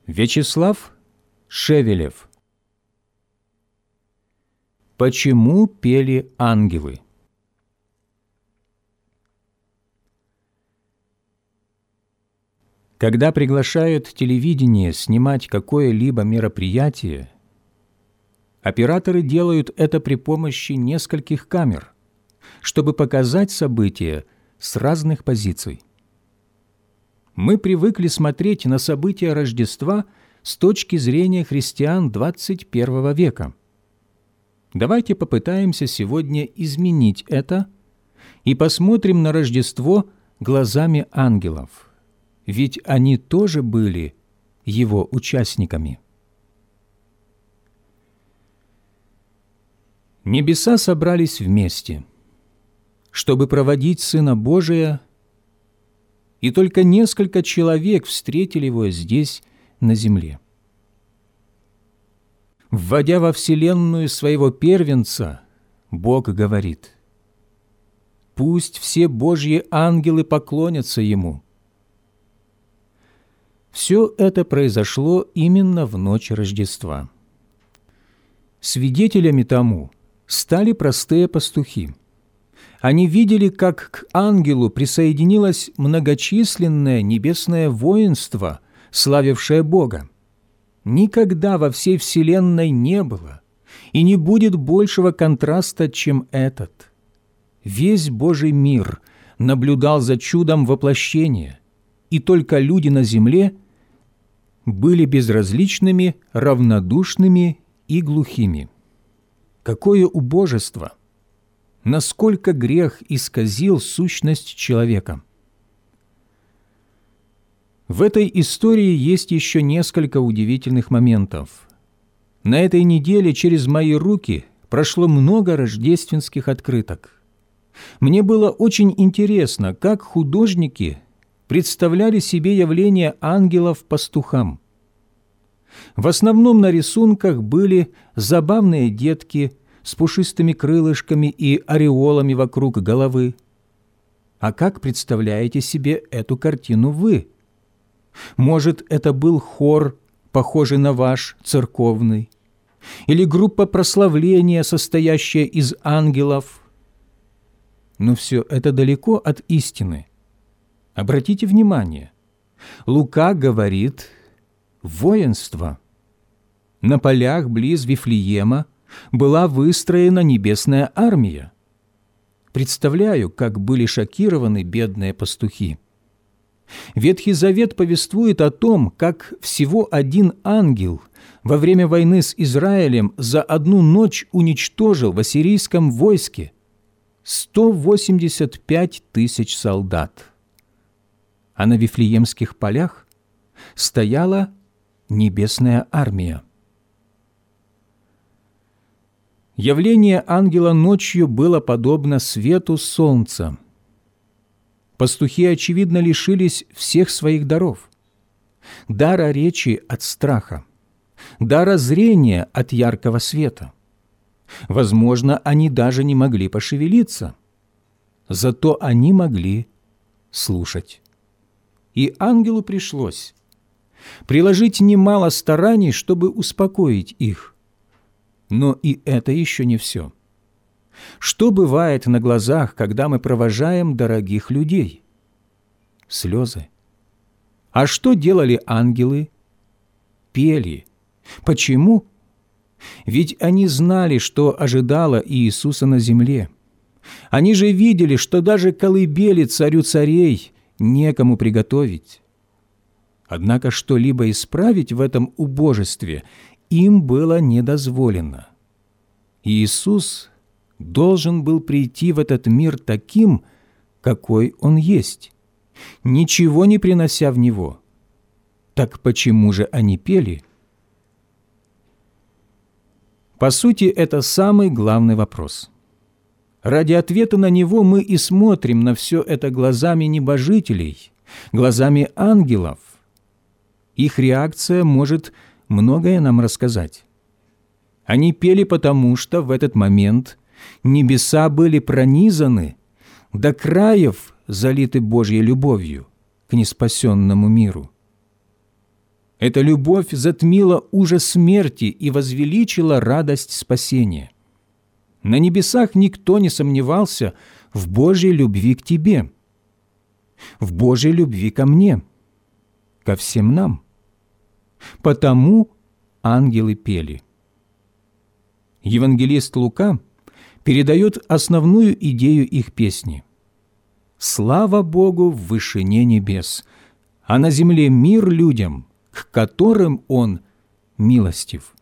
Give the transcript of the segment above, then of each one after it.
Вячеслав Шевелев. Почему пели ангелы? Когда приглашают телевидение снимать какое-либо мероприятие, операторы делают это при помощи нескольких камер, чтобы показать события с разных позиций. Мы привыкли смотреть на события Рождества с точки зрения христиан 21 века. Давайте попытаемся сегодня изменить это и посмотрим на Рождество глазами ангелов, ведь они тоже были его участниками. Небеса собрались вместе, чтобы проводить Сына Божия, и только несколько человек встретили его здесь, на земле. Вводя во вселенную своего первенца, Бог говорит: «Пусть все Божьи ангелы поклонятся Ему». Все это произошло именно в ночь Рождества. Свидетелями тому стали простые пастухи. Они видели, как к ангелу присоединилось многочисленное небесное воинство, славившее Бога. Никогда во всей вселенной не было и не будет большего контраста, чем этот. Весь Божий мир наблюдал за чудом воплощения, и только люди на земле были безразличными, равнодушными и глухими. Какое убожество! Насколько грех исказил сущность человека! В этой истории есть еще несколько удивительных моментов. На этой неделе через мои руки прошло много рождественских открыток. Мне было очень интересно, как художники представляли себе явление ангелов пастухам. В основном на рисунках были забавные детки с пушистыми крылышками и ореолами вокруг головы. А как представляете себе эту картину вы? Может, это был хор, похожий на ваш, церковный, или группа прославления, состоящая из ангелов? Но все это далеко от истины. Обратите внимание, Лука говорит «воинство». На полях близ Вифлеема была выстроена небесная армия. Представляю, как были шокированы бедные пастухи. Ветхий Завет повествует о том, как всего один ангел во время войны с Израилем за одну ночь уничтожил в ассирийском войске 185 тысяч солдат. А на Вифлеемских полях стояла небесная армия. Явление ангела ночью было подобно свету солнца. Пастухи, очевидно, лишились всех своих даров: дара речи от страха, дара зрения от яркого света. Возможно, они даже не могли пошевелиться, зато они могли слушать. И ангелу пришлось приложить немало стараний, чтобы успокоить их. Но и это еще не все. Что бывает на глазах, когда мы провожаем дорогих людей? Слезы. А что делали ангелы? Пели. Почему? Ведь они знали, что ожидало Иисуса на земле. Они же видели, что даже колыбели царю царей некому приготовить. Однако что-либо исправить в этом убожестве им было недозволено. Иисус должен был прийти в этот мир таким, какой Он есть, ничего не принося в него. Так почему же они пели? По сути, это самый главный вопрос. Ради ответа на него мы и смотрим на все это глазами небожителей, глазами ангелов. Их реакция может многое нам рассказать. Они пели потому, что в этот момент небеса были пронизаны, до краев залиты Божьей любовью к неспасенному миру. Эта любовь затмила ужас смерти и возвеличила радость спасения. На небесах никто не сомневался в Божьей любви к тебе, в Божьей любви ко мне, ко всем нам. Потому ангелы пели. Евангелист Лука передает основную идею их песни. «Слава Богу в вышине небес, а на земле мир людям, к которым Он милостив».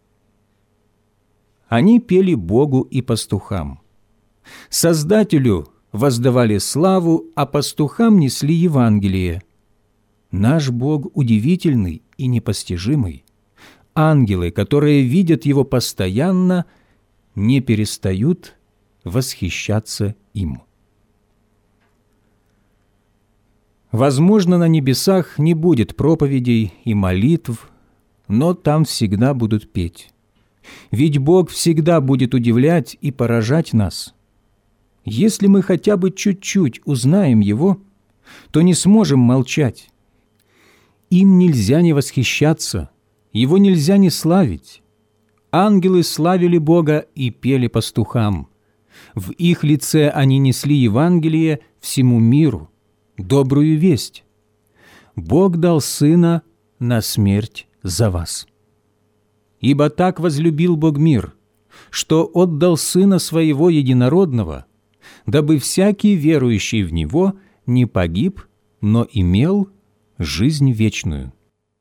Они пели Богу и пастухам. Создателю воздавали славу, а пастухам несли Евангелие. Наш Бог удивительный и непостижимый. Ангелы, которые видят Его постоянно, не перестают восхищаться им. Возможно, на небесах не будет проповедей и молитв, но там всегда будут петь. Ведь Бог всегда будет удивлять и поражать нас. Если мы хотя бы чуть-чуть узнаем Его, то не сможем молчать. Им нельзя не восхищаться, Его нельзя не славить. Ангелы славили Бога и пели пастухам. В их лице они несли Евангелие всему миру, добрую весть. Бог дал Сына на смерть за вас. Ибо так возлюбил Бог мир, что отдал Сына Своего Единородного, дабы всякий верующий в Него не погиб, но имел жизнь вечную.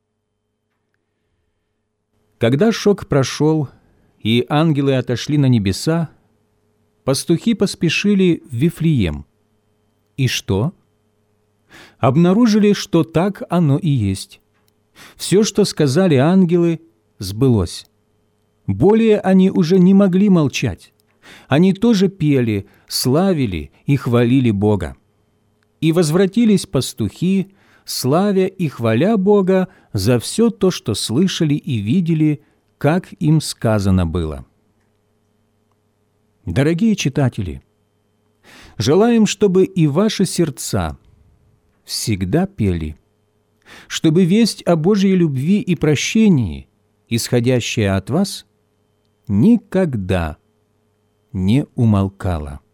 Когда шок прошел, и ангелы отошли на небеса, пастухи поспешили в Вифлеем. И что? Обнаружили, что так оно и есть. Все, что сказали ангелы, сбылось. Более они уже не могли молчать. Они тоже пели, славили и хвалили Бога. И возвратились пастухи, славя и хваля Бога за все то, что слышали и видели, как им сказано было. Дорогие читатели, желаем, чтобы и ваши сердца всегда пели, чтобы весть о Божьей любви и прощении, исходящая от вас, никогда не умолкала.